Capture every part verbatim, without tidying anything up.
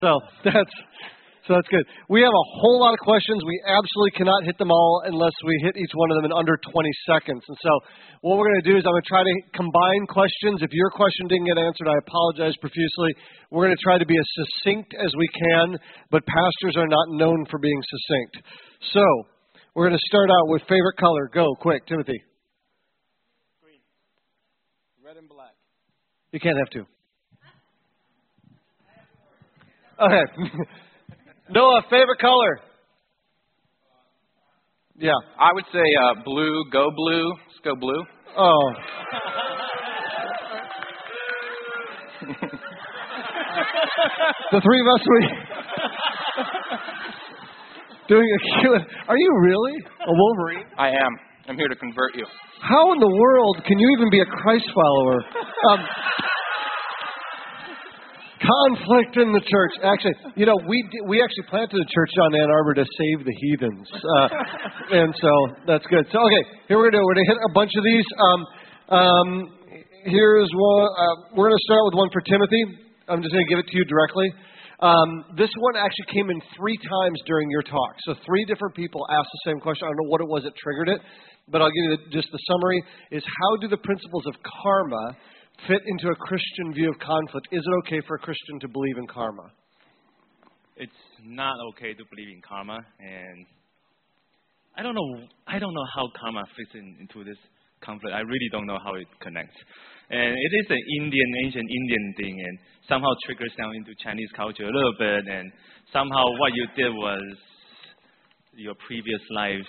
So that's so that's good. We have a whole lot of questions. We absolutely cannot hit them all unless we hit each one of them in under twenty seconds. And so what we're going to do is I'm going to try to combine questions. If your question didn't get answered, I apologize profusely. We're going to try to be as succinct as we can, but pastors are not known for being succinct. So we're going to start out with favorite color. Go, quick, Timothy. Green. Red and black. You can't have two. Okay. Noah, favorite color? Yeah. I would say uh, blue, go blue. Let's go blue. Oh. The three of us, we... Doing a Q and A. Are you really a Wolverine? I am. I'm here to convert you. How in the world can you even be a Christ follower? Um, conflict in the church. Actually, you know, we we actually planted a church down in Ann Arbor to save the heathens, uh, and so that's good. So okay, here we're gonna do. We're gonna hit a bunch of these. Um, um, here's one. Uh, we're gonna start with one for Timothy. I'm just gonna give it to you directly. Um, this one actually came in three times during your talk. So three different people asked the same question. I don't know what it was that triggered it, but I'll give you the, just the summary. Is how do the principles of karma fit into a Christian view of conflict? Is it okay for a Christian to believe in karma? It's not okay to believe in karma, and I don't know. I don't know how karma fits in, into this conflict. I really don't know how it connects. And it is an Indian, ancient Indian thing, and somehow triggers down into Chinese culture a little bit. And somehow what you did was your previous life.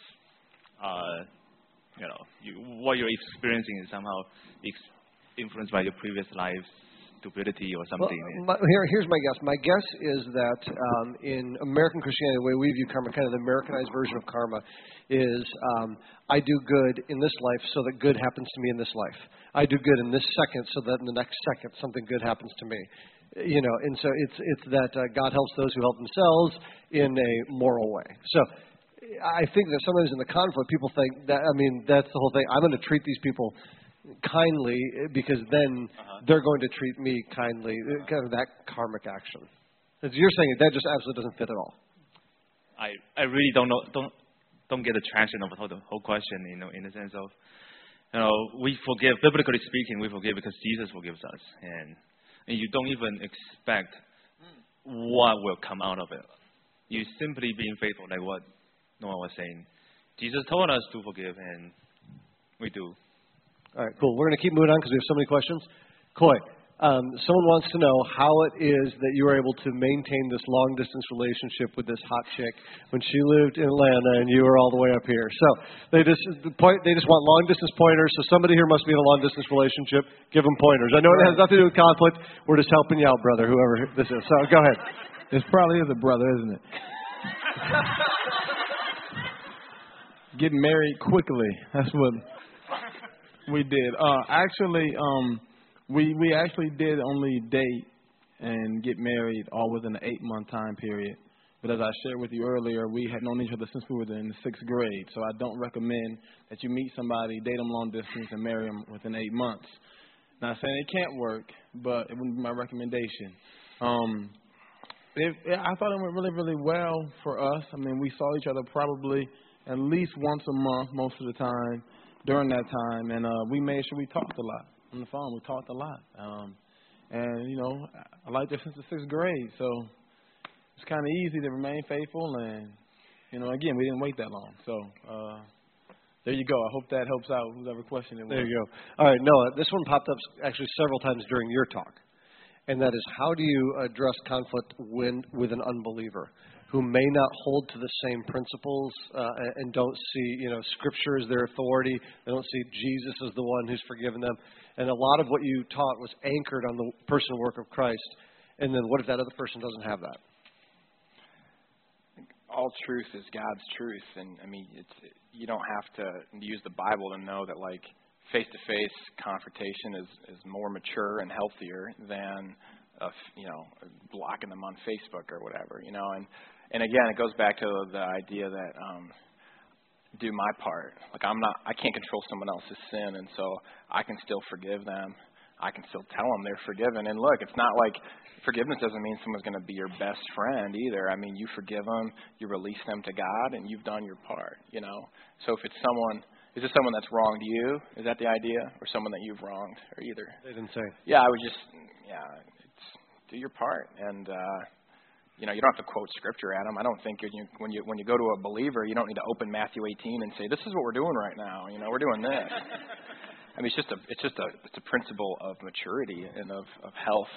Uh, you know, you, what you're experiencing is somehow ex- influenced by your previous life's stupidity or something. Well, my, here, here's my guess. My guess is that um, in American Christianity, the way we view karma, kind of the Americanized version of karma, is um, I do good in this life so that good happens to me in this life. I do good in this second so that in the next second something good happens to me. You know, and so it's it's that uh, God helps those who help themselves in a moral way. So I think that sometimes in the conflict, people think that, I mean, that's the whole thing. I'm going to treat these people kindly because then uh-huh. they're going to treat me kindly. Kind of that karmic action. As you're saying, that just absolutely doesn't fit at all. I, I really don't know don't don't get the traction of the whole question. You know, in the sense of, you know, we forgive. Biblically speaking, we forgive because Jesus forgives us, and and you don't even expect what will come out of it. You simply being faithful, like what Noah was saying. Jesus told us to forgive, and we do. All right, cool. We're going to keep moving on because we have so many questions. Coy, um, someone wants to know how it is that you were able to maintain this long-distance relationship with this hot chick when she lived in Atlanta and you were all the way up here. So they just the point, they just want long-distance pointers. So somebody here must be in a long-distance relationship. Give them pointers. I know it has nothing to do with conflict. We're just helping you out, brother, whoever this is. So go ahead. This probably is a brother, isn't it? Getting married quickly. That's what we did. Uh, actually, um, we we actually did only date and get married all within an eight-month time period. But as I shared with you earlier, we had known each other since we were in the sixth grade. So I don't recommend that you meet somebody, date them long distance, and marry them within eight months. Not saying it can't work, but it wouldn't be my recommendation. Um, it, it, I thought it went really, really well for us. I mean, we saw each other probably at least once a month most of the time during that time, and uh, we made sure we talked a lot on the phone. We talked a lot, um, and you know, I liked her since the sixth grade, so it's kind of easy to remain faithful. And you know, again, we didn't wait that long, so uh, there you go. I hope that helps out whoever questioned it. There you go. All right, Noah, this one popped up actually several times during your talk, and that is how do you address conflict when with an unbeliever who may not hold to the same principles uh, and don't see, you know, Scripture as their authority. They don't see Jesus as the one who's forgiven them. And a lot of what you taught was anchored on the personal work of Christ. And then what if that other person doesn't have that? All truth is God's truth. And, I mean, it's you don't have to use the Bible to know that, like, face-to-face confrontation is, is more mature and healthier than, uh, you know, blocking them on Facebook or whatever, you know. And And again, it goes back to the idea that um, do my part. Like I'm not, I can't control someone else's sin, and so I can still forgive them. I can still tell them they're forgiven. And look, it's not like forgiveness doesn't mean someone's going to be your best friend either. I mean, you forgive them, you release them to God, and you've done your part, you know. So if it's someone, is it someone that's wronged you? Is that the idea? Or someone that you've wronged? Or either? They didn't say. Yeah, I would just, yeah, it's, do your part. And, uh, you know, you don't have to quote scripture at them. I don't think when you, when you when you go to a believer, you don't need to open Matthew eighteen and say, this is what we're doing right now. You know, we're doing this. I mean, it's just a it's just a it's a principle of maturity and of, of health.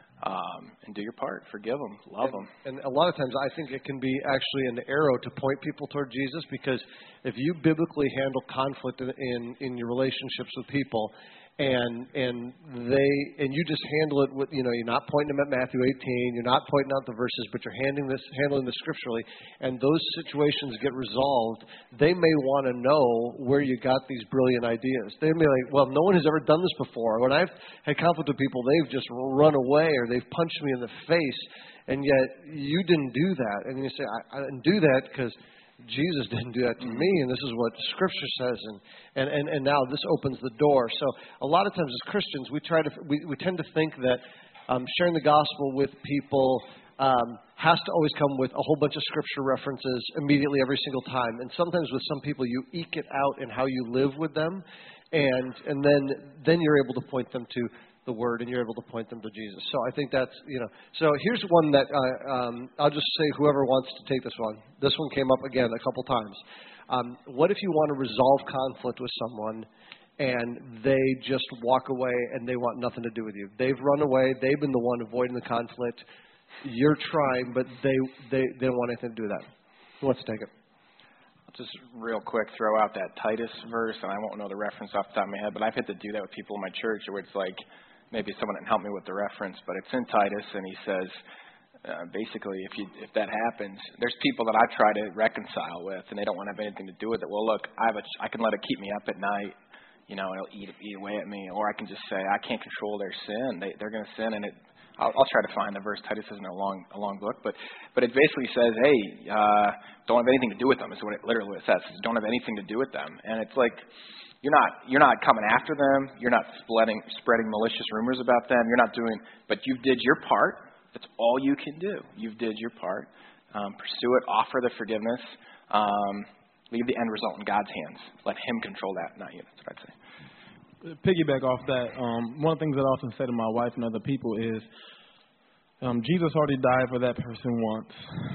Um, and do your part. Forgive them. Love them. And, and a lot of times I think it can be actually an arrow to point people toward Jesus, because if you biblically handle conflict in, in, in your relationships with people, and and they and you just handle it with, you know, you're not pointing them at Matthew eighteen, you're not pointing out the verses, but you're handling this handling this scripturally, and those situations get resolved, they may want to know where you got these brilliant ideas. They may be like, well, no one has ever done this before. When I've had conflict with people, they've just run away or they've punched me in the face, and yet you didn't do that. And you say, I, I didn't do that because Jesus didn't do that to me, and this is what Scripture says, and, and, and, and now this opens the door. So a lot of times as Christians, we try to we, we tend to think that um, sharing the gospel with people um, has to always come with a whole bunch of Scripture references immediately every single time. And sometimes with some people, you eke it out in how you live with them, and and then then you're able to point them to the Word, and you're able to point them to Jesus. So I think that's, you know, so here's one that uh, um, I'll just say whoever wants to take this one. This one came up again a couple times. Um, what if you want to resolve conflict with someone and they just walk away and they want nothing to do with you? They've run away. They've been the one avoiding the conflict. You're trying, but they, they, they don't want anything to do with that. Who wants to take it? I'll just real quick throw out that Titus verse, and I won't know the reference off the top of my head, but I've had to do that with people in my church where it's like, maybe someone didn't help me with the reference, but it's in Titus, and he says, uh, basically, if you if that happens, there's people that I try to reconcile with, and they don't want to have anything to do with it. Well, look, I have a, I can let it keep me up at night, you know, and it'll eat eat away at me, or I can just say I can't control their sin. They they're going to sin, and it. I'll, I'll try to find the verse. Titus isn't a long a long book, but but it basically says, hey, uh, don't have anything to do with them. Is what it literally what it says. It says, don't have anything to do with them, and it's like. You're not you're not coming after them. You're not spreading spreading malicious rumors about them. You're not doing, but you did your part. That's all you can do. You did your part. Um, pursue it. Offer the forgiveness. Um, leave the end result in God's hands. Let Him control that, not you. That's what I'd say. Piggyback off that, um, one of the things that I often say to my wife and other people is, um, Jesus already died for that person once.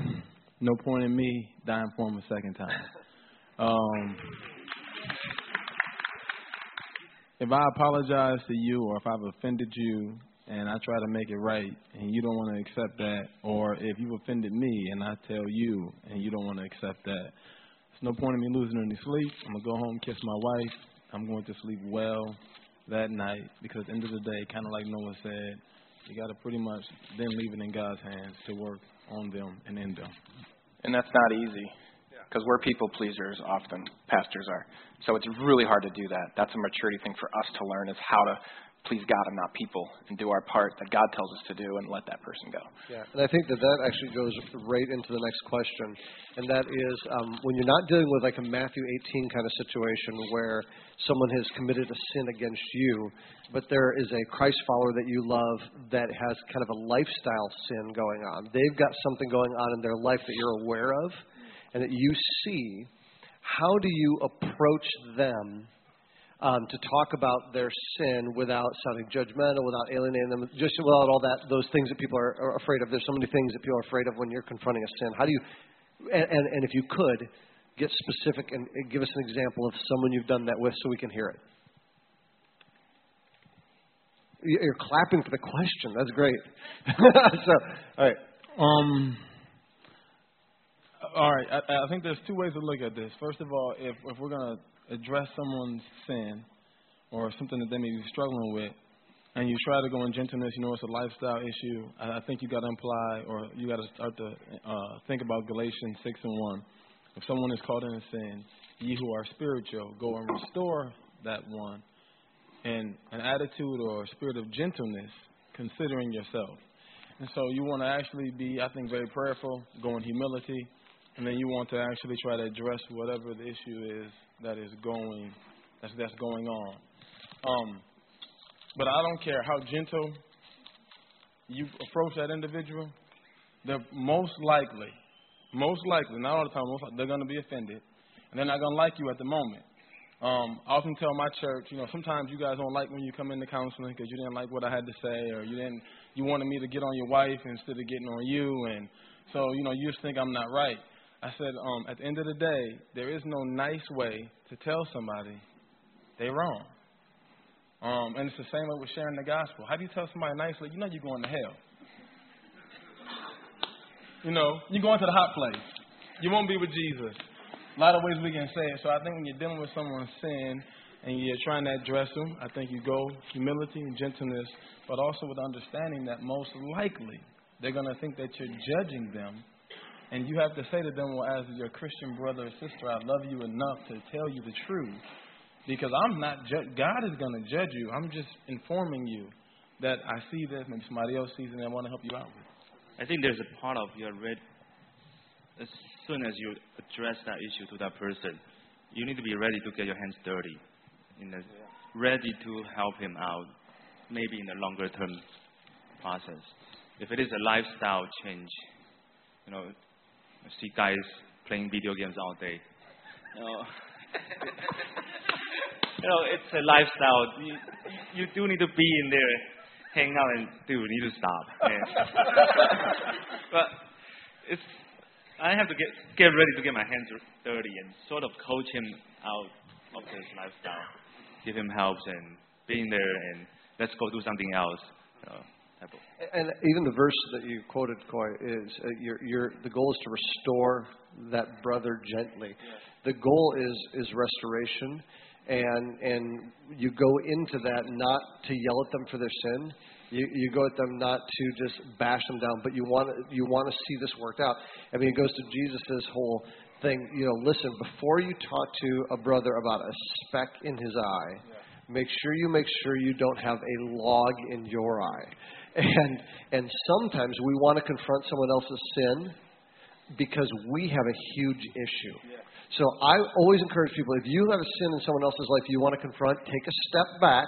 No point in me dying for him a second time. Um, If I apologize to you, or if I've offended you and I try to make it right and you don't want to accept that, or if you've offended me and I tell you and you don't want to accept that, there's no point in me losing any sleep. I'm going to go home, kiss my wife. I'm going to sleep well that night, because at the end of the day, kind of like Noah said, you got to pretty much then leave it in God's hands to work on them and in them. And that's not easy. Because we're people pleasers often, pastors are. So it's really hard to do that. That's a maturity thing for us to learn, is how to please God and not people, and do our part that God tells us to do, and let that person go. Yeah, and I think that that actually goes right into the next question, and that is um, when you're not dealing with like a Matthew eighteen kind of situation where someone has committed a sin against you, but there is a Christ follower that you love that has kind of a lifestyle sin going on. They've got something going on in their life that you're aware of, and that you see. How do you approach them um, to talk about their sin without sounding judgmental, without alienating them, just without all that, those things that people are, are afraid of? There's so many things that people are afraid of when you're confronting a sin. How do you, and, and, and if you could, get specific and, and give us an example of someone you've done that with so we can hear it. You're clapping for the question. That's great. so, all right. Um... All right, I, I think there's two ways to look at this. First of all, if, if we're going to address someone's sin or something that they may be struggling with, and you try to go in gentleness, you know, it's a lifestyle issue, I, I think you got to imply, or you got to start to uh, think about Galatians six and one. If someone is caught in a sin, ye who are spiritual, go and restore that one in an attitude or a spirit of gentleness, considering yourself. And so you want to actually be, I think, very prayerful, go in humility. And then you want to actually try to address whatever the issue is that is going, that's, that's going on. Um, But I don't care how gentle you approach that individual, they're most likely, most likely, not all the time, most likely, they're going to be offended. And they're not going to like you at the moment. Um, I often tell my church, you know, sometimes you guys don't like when you come into counseling because you didn't like what I had to say, or you didn't, you wanted me to get on your wife instead of getting on you. And so, you know, you just think I'm not right. I said, um, at the end of the day, there is no nice way to tell somebody they're wrong. Um, and it's the same way with sharing the gospel. How do you tell somebody nicely? You know you're going to hell. You know, you're going to the hot place. You won't be with Jesus. A lot of ways we can say it. So I think when you're dealing with someone's sin and you're trying to address them, I think you go humility and gentleness, but also with understanding that most likely they're going to think that you're judging them. And you have to say to them, well, as your Christian brother or sister, I love you enough to tell you the truth. Because I'm not, ju- God is going to judge you. I'm just informing you that I see this, maybe somebody else sees it, and I want to help you out with it. I think there's a part of your red. As soon as you address that issue to that person, you need to be ready to get your hands dirty, in the, ready to help him out, maybe in the longer term process. If it is a lifestyle change, you know, I see guys playing video games all day. You know, you know it's a lifestyle. You, you do need to be in there, hanging out, and dude, you need to stop. And, but it's. I have to get get ready to get my hands dirty and sort of coach him out of his lifestyle, give him help and being there and let's go do something else. You know, type of. And even the verse that you quoted, Coy, is uh, your your the goal is to restore that brother gently. The goal is is restoration, and and you go into that not to yell at them for their sin. You, you go at them not to just bash them down, but you want you want to see this worked out. I mean, it goes to Jesus' whole thing. You know, listen, before you talk to a brother about a speck in his eye, yeah. make sure you make sure you don't have a log in your eye. And and sometimes we want to confront someone else's sin because we have a huge issue. Yeah. So I always encourage people, if you have a sin in someone else's life you want to confront, take a step back.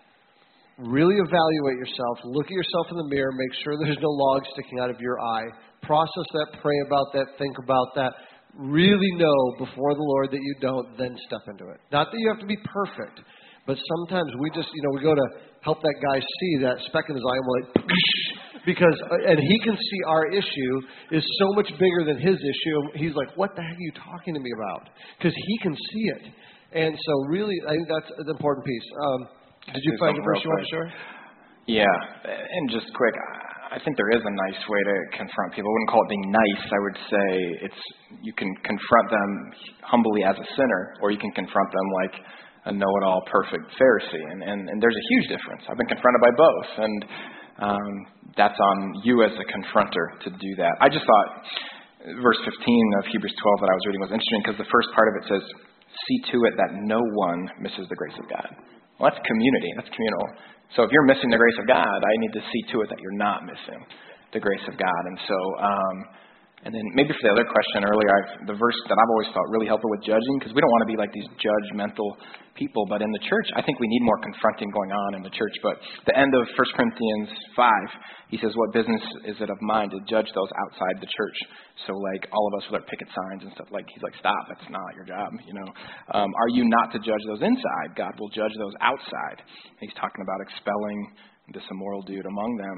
Really evaluate yourself, look at yourself in the mirror, make sure there's no log sticking out of your eye, process that, pray about that, think about that, really know before the Lord that you don't, then step into it. Not that you have to be perfect, but sometimes we just, you know, we go to help that guy see that speck in his eye and we're like, because, and he can see our issue is so much bigger than his issue. He's like, what the heck are you talking to me about? Because he can see it. And so really, I think that's an important piece. Um, Did you find a verse you want to share? Yeah, and just quick, I think there is a nice way to confront people. I wouldn't call it being nice. I would say it's you can confront them humbly as a sinner, or you can confront them like a know-it-all perfect Pharisee. And, and, and there's a huge difference. I've been confronted by both, and um, that's on you as a confronter to do that. I just thought verse fifteen of Hebrews twelve that I was reading was interesting because the first part of it says, see to it that no one misses the grace of God. Well, that's community. That's communal. So if you're missing the grace of God, I need to see to it that you're not missing the grace of God. And so, um, and then maybe for the other question earlier, I've, the verse that I've always felt really helpful with judging, because we don't want to be like these judgmental people, but in the church, I think we need more confronting going on in the church. But the end of First Corinthians five, he says, what business is it of mine to judge those outside the church? So like all of us with our picket signs and stuff, like he's like, stop, that's not your job, you know. Um, are you not to judge those inside? God will judge those outside. He's talking about expelling this immoral dude among them.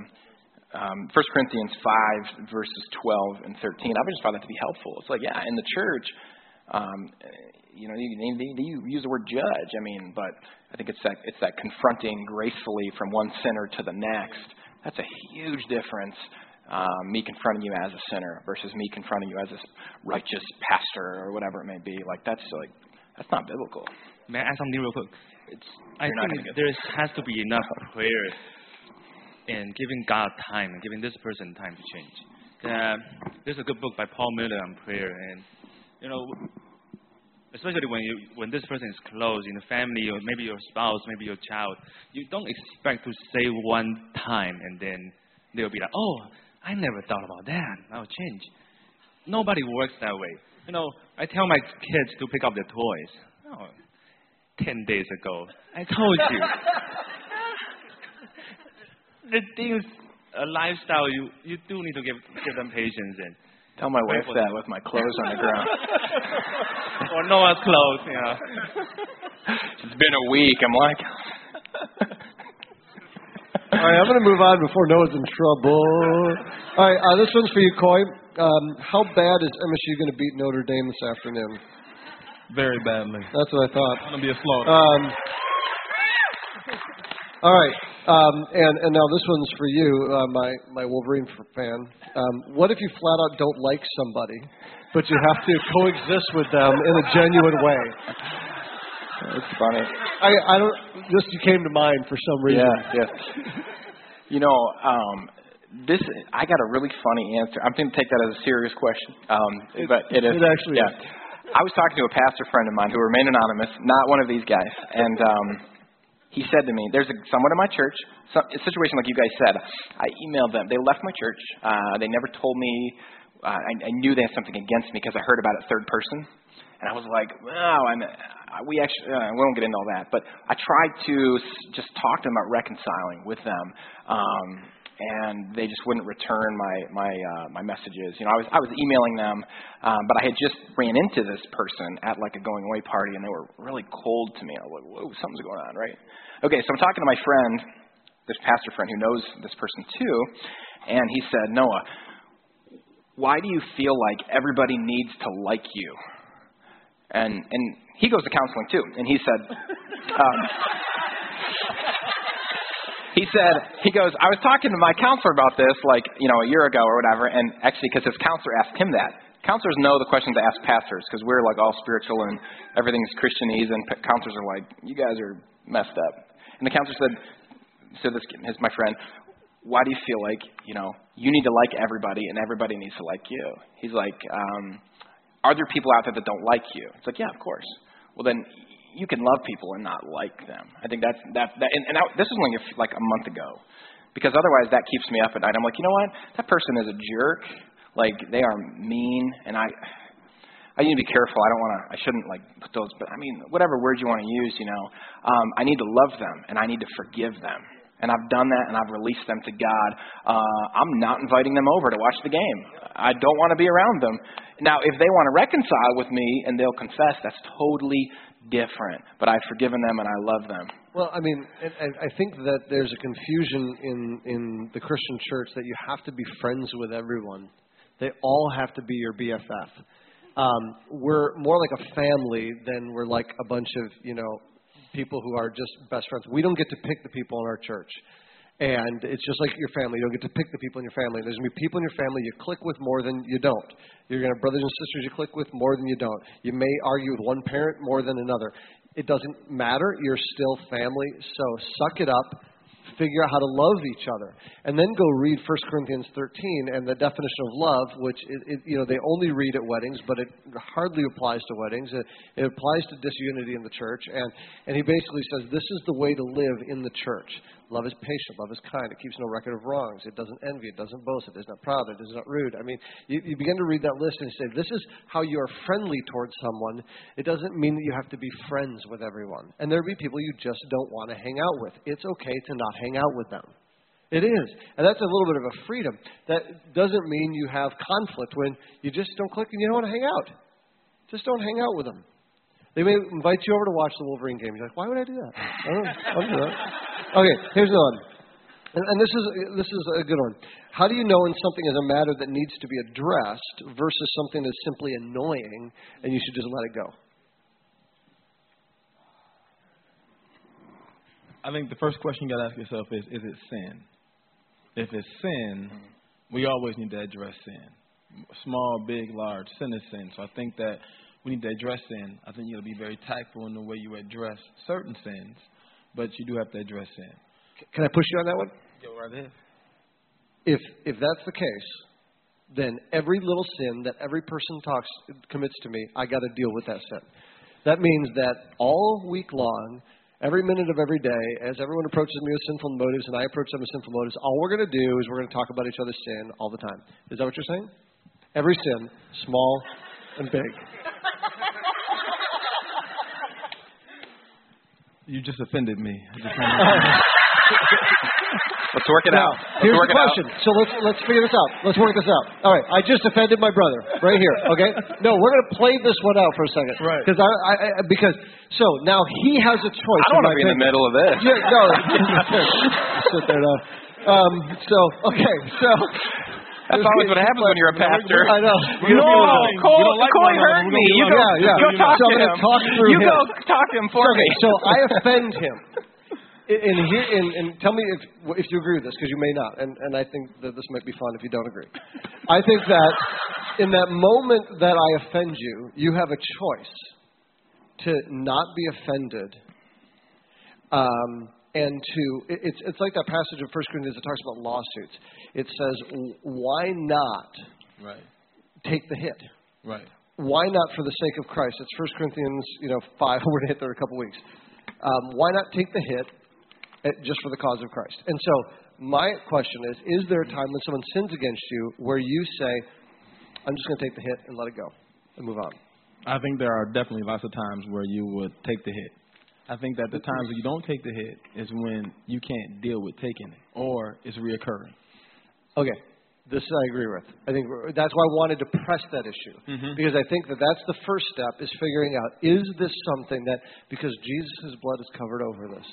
Um, First Corinthians five, verses twelve and thirteen, I just found that to be helpful. It's like, yeah, in the church, um, you know, you, you, you use the word judge, I mean, but I think it's that, it's that confronting gracefully from one sinner to the next. That's a huge difference, um, me confronting you as a sinner versus me confronting you as a righteous pastor or whatever it may be. Like, that's like, that's not biblical. May I add something real quick? It's, I think there has to be enough prayer and giving God time and giving this person time to change. Uh, there's a good book by Paul Miller on prayer, and you know, especially when you when this person is close in the family, or maybe your spouse, maybe your child, you don't expect to say one time and then they'll be like, "Oh, I never thought about that. I'll change." Nobody works that way. You know, I tell my kids to pick up their toys. Oh, ten days ago, I told you. the thing is, a lifestyle, you, you do need to give, give them patience and Tell my wife that with my clothes on the ground. or Noah's clothes, you know. It's been a week. I'm like. All right, I'm going to move on before Noah's in trouble. All right, uh, this one's for you, Coy. Um, how bad is M S U going to beat Notre Dame this afternoon? Very badly. That's what I thought. It's going to be a slaughter. Um, all right, um, and and now this one's for you, uh, my my Wolverine fan. Um, what if you flat out don't like somebody, but you have to coexist with them in a genuine way? It's funny. I I don't. Just you came to mind for some reason. Yeah, yeah. You know, um, this I got a really funny answer. I'm going to take that as a serious question, um, it, but it is. It actually yeah. is. I was talking to a pastor friend of mine who remained anonymous, not one of these guys, and um, he said to me, "There's a, someone in my church, some, a situation like you guys said. I emailed them. They left my church. Uh, they never told me. Uh, I, I knew they had something against me because I heard about it third person." And I was like, "Wow, I'm." We actually, uh, we won't get into all that, but I tried to s- just talk to them about reconciling with them, um, and they just wouldn't return my my uh, my messages. You know, I was I was emailing them, um, but I had just ran into this person at like a going away party, and they were really cold to me. I was like, "Whoa, something's going on, right?" Okay, so I'm talking to my friend, this pastor friend who knows this person too, and he said, "Noah, why do you feel like everybody needs to like you?" And and he goes to counseling too, and he said, um, he said, he goes, "I was talking to my counselor about this, like you know, a year ago or whatever, and actually, because his counselor asked him that. Counselors know the questions to ask pastors because we're like all spiritual and everything's Christianese, and p- counselors are like, you guys are messed up." And the counselor said, "So this is my friend. Why do you feel like you know you need to like everybody and everybody needs to like you?" He's like. Um, Are there people out there that don't like you? It's like, yeah, of course. Well, then you can love people and not like them. I think that's that. that and and I, this was only like a month ago, because otherwise that keeps me up at night. I'm like, you know what? That person is a jerk. Like they are mean, and I, I need to be careful. I don't want to. I shouldn't like put those. But I mean, whatever words you want to use, you know. Um, I need to love them and I need to forgive them. And I've done that, and I've released them to God. Uh, I'm not inviting them over to watch the game. I don't want to be around them. Now, if they want to reconcile with me and they'll confess, that's totally different. But I've forgiven them, and I love them. Well, I mean, and I think that there's a confusion in, in the Christian church that you have to be friends with everyone. They all have to be your B F F. Um, we're more like a family than we're like a bunch of, you know, people who are just best friends. We don't get to pick the people in our church. And it's just like your family. You don't get to pick the people in your family. There's going to be people in your family you click with more than you don't. You're going to have brothers and sisters you click with more than you don't. You may argue with one parent more than another. It doesn't matter. You're still family. So suck it up. Figure out how to love each other. And then go read First Corinthians thirteen and the definition of love, which, it, it, you know, they only read at weddings, but it hardly applies to weddings. It, it applies to disunity in the church. And, and he basically says this is the way to live in the church. Love is patient. Love is kind. It keeps no record of wrongs. It doesn't envy. It doesn't boast. It is not proud. It is not rude. I mean, you, you begin to read that list and say, this is how you are friendly towards someone. It doesn't mean that you have to be friends with everyone. And there will be people you just don't want to hang out with. It's okay to not hang out with them. It is. And that's a little bit of a freedom. That doesn't mean you have conflict when you just don't click and you don't want to hang out. Just don't hang out with them. They may invite you over to watch the Wolverine game. You're like, why would I do that? I don't, I don't do that. Okay, here's another one. And, and this is this is a good one. How do you know when something is a matter that needs to be addressed versus something that's simply annoying and you should just let it go? I think the first question you got to ask yourself is, is it sin? If it's sin, we always need to address sin. Small, big, large, sin is sin. So I think that we need to address sin. I think you got to be very tactful in the way you address certain sins, but you do have to address sin. Can I push you on that one? Go right ahead. If if that's the case, then every little sin that every person talks commits to me, I got to deal with that sin. That means that all week long, every minute of every day, as everyone approaches me with sinful motives and I approach them with sinful motives, all we're going to do is we're going to talk about each other's sin all the time. Is that what you're saying? Every sin, small and big. You just offended me. I just Let's work it now, out. Let's here's work the it question. out. So let's let's figure this out. Let's work this out. All right. I just offended my brother right here. Okay. No, we're going to play this one out for a second. Right. Because I, I, I because so now he has a choice. I don't want to be in the middle of this. Yeah, no. Sit there now. Um, so okay. So. That's always what happens when you're a pastor. I know. No, Cole, like Cole one heard another. me. We're You gonna go, yeah, yeah. go talk So to I'm him. gonna talk through you him. go talk to him for okay, me. so I offend him. And here, and, and tell me if if you agree with this, because you may not, and and I think that this might be fun if you don't agree. I think that in that moment that I offend you, you have a choice to not be offended, um, and to it, it's it's like that passage of First Corinthians that talks about lawsuits. It says, why not Right. take the hit? Right. Why not for the sake of Christ? It's First Corinthians, you know, five. We're going to hit there in a couple weeks. Um, why not take the hit just for the cause of Christ? And so my question is, is there a time when someone sins against you where you say, I'm just going to take the hit and let it go and move on? I think there are definitely lots of times where you would take the hit. I think that the times when you don't take the hit is when you can't deal with taking it or it's reoccurring. Okay. This I agree with. I think that's why I wanted to press that issue. Mm-hmm. Because I think that that's the first step, is figuring out, is this something that, because Jesus' blood is covered over this,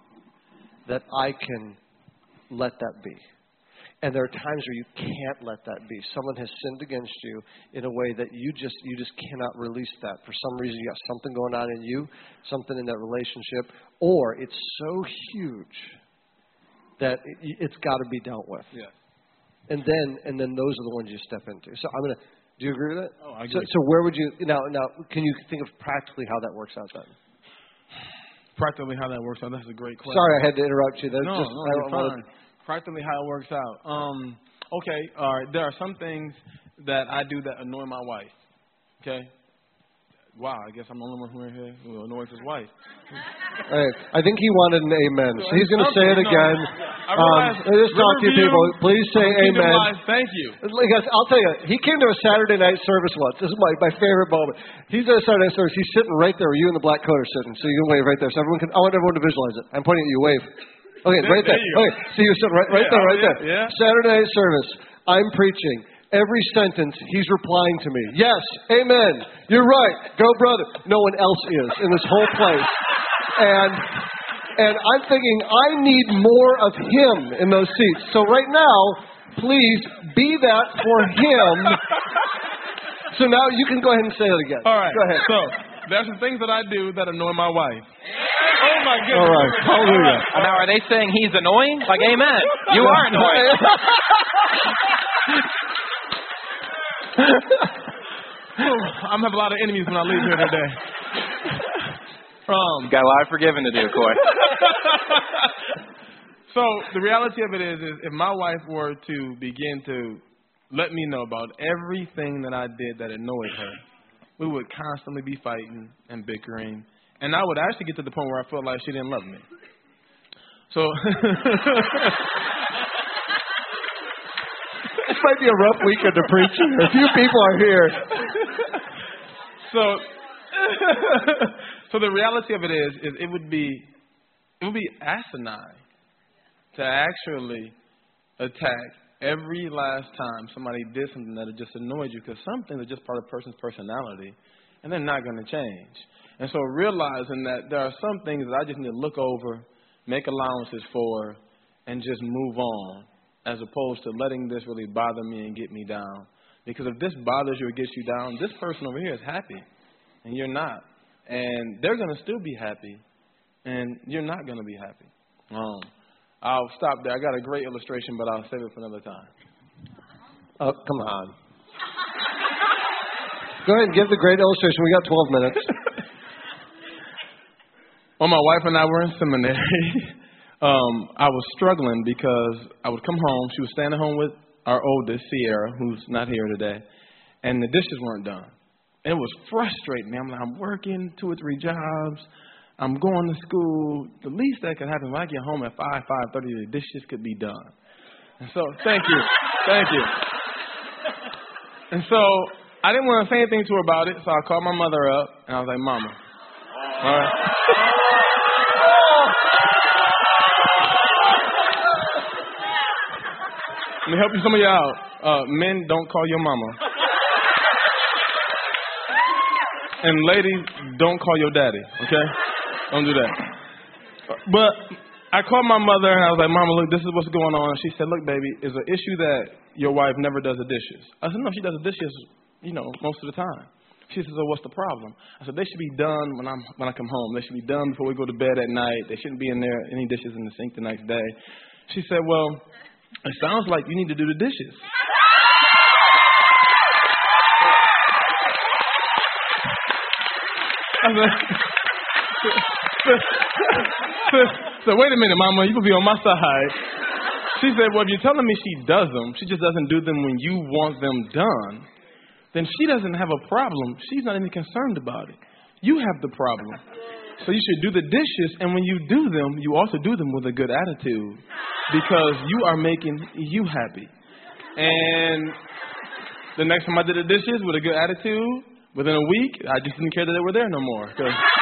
that I can let that be? And there are times where you can't let that be. Someone has sinned against you in a way that you just you just cannot release that. For some reason, you got something going on in you, something in that relationship, or it's so huge that it, it's got to be dealt with. Yeah. And then, and then those are the ones you step into. So I'm gonna. Do you agree with that? Oh, I So, agree. so where would you now? Now, can you think of practically how that works out then? Practically how that works out, that's a great question. Sorry, I had to interrupt you. That's No, just, no, I you're don't wanna- fine. Practically how it works out. Um, okay, all right. There are some things that I do that annoy my wife. Okay. Wow, I guess I'm the only one who here who annoys his wife. All right. I think he wanted an amen. So he's going to say it No, again. I Um, realize just talk to you Riverview, people. Please say Kingdom amen. Life, thank you. Guys, I'll tell you, he came to a Saturday night service once. This is my, my favorite moment. He's at a Saturday night service. He's sitting right there where you and the black coat are sitting. So you can wave right there. So everyone can, I want everyone to visualize it. I'm pointing at you. Wave. Okay, There- right there. there you go. Okay, so you're sitting right, right Yeah, there, oh, right yeah, there. yeah. Saturday night service. I'm preaching. Every sentence, he's replying to me. Yes, amen. You're right. Go, brother. No one else is in this whole place. And and I'm thinking, I need more of him in those seats. So right now, please be that for him. So now you can go ahead and say it again. All right. Go ahead. So there's some things that I do that annoy my wife. Oh my goodness. All right. Hallelujah. Now, are they saying he's annoying? Like, amen. You are annoying. I'm have a lot of enemies when I leave here today. Um, Got a lot of forgiving to do, Coy. So the reality of it is, is if my wife were to begin to let me know about everything that I did that annoyed her, we would constantly be fighting and bickering, and I would actually get to the point where I felt like she didn't love me. So This might be a rough weekend to preach. A few people are here. So, so the reality of it is, is it would be, it would be asinine to actually attack every last time somebody did something that just annoyed you, because some things are just part of a person's personality, and they're not going to change. And so realizing that there are some things that I just need to look over, make allowances for, and just move on, as opposed to letting this really bother me and get me down. Because if this bothers you or gets you down, this person over here is happy, and you're not. And they're going to still be happy, and you're not going to be happy. Um, I'll stop there. I got a great illustration, but I'll save it for another time. Oh, come on. Go ahead and give the great illustration. We got twelve minutes. When my wife and I were in seminary, um, I was struggling because I would come home. She was staying at home with our oldest, Sierra, who's not here today, and the dishes weren't done. And it was frustrating me. I'm like, I'm working two or three jobs. I'm going to school. The least that could happen when I get home at five, five thirty, the dishes could be done. And so, thank you, thank you. And so I didn't want to say anything to her about it, so I called my mother up, and I was like, Mama, all right. Let me help you some of you out. Uh, men, don't call your mama. And ladies, don't call your daddy, okay? Don't do that. But I called my mother and I was like, Mama, look, this is what's going on. She said, look, baby, it's an issue that your wife never does the dishes. I said, no, she does the dishes, you know, most of the time. She said, so what's the problem? I said, they should be done when I'm when I come home. They should be done before we go to bed at night. They shouldn't be in there, any dishes in the sink the next day. She said, well, it sounds like you need to do the dishes. I said, so, so wait a minute, Mama, you could be on my side. She said, well, if you're telling me she does them, she just doesn't do them when you want them done, then she doesn't have a problem. She's not even concerned about it. You have the problem. So you should do the dishes, and when you do them, you also do them with a good attitude because you are making you happy. And the next time I did the dishes with a good attitude, within a week, I just didn't care that they were there no more.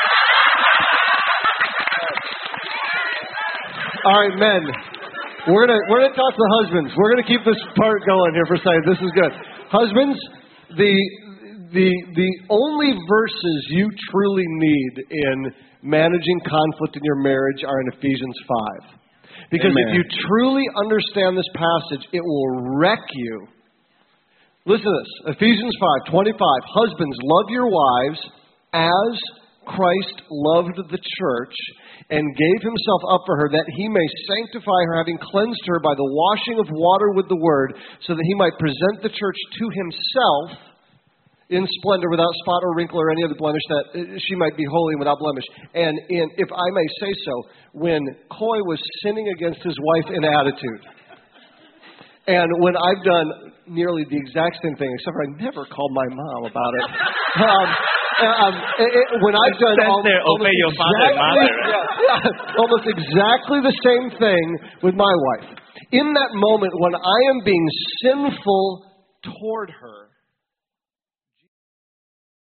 All right, men. We're gonna we're gonna talk to the husbands. We're gonna keep this part going here for a second. This is good. Husbands, the the the only verses you truly need in managing conflict in your marriage are in Ephesians five. Because Amen. If you truly understand this passage, it will wreck you. Listen to this. Ephesians five twenty-five. Husbands, love your wives as Christ loved the church and gave himself up for her, that he may sanctify her, having cleansed her by the washing of water with the word, so that he might present the church to himself in splendor, without spot or wrinkle or any other blemish, that she might be holy and without blemish. And in, if I may say so, when Coy was sinning against his wife in attitude, and when I've done nearly the exact same thing, except for I never called my mom about it. um, um, it, it when I've done almost, there, almost, your exactly, father, yeah, yeah, almost exactly the same thing with my wife. In that moment when I am being sinful toward her,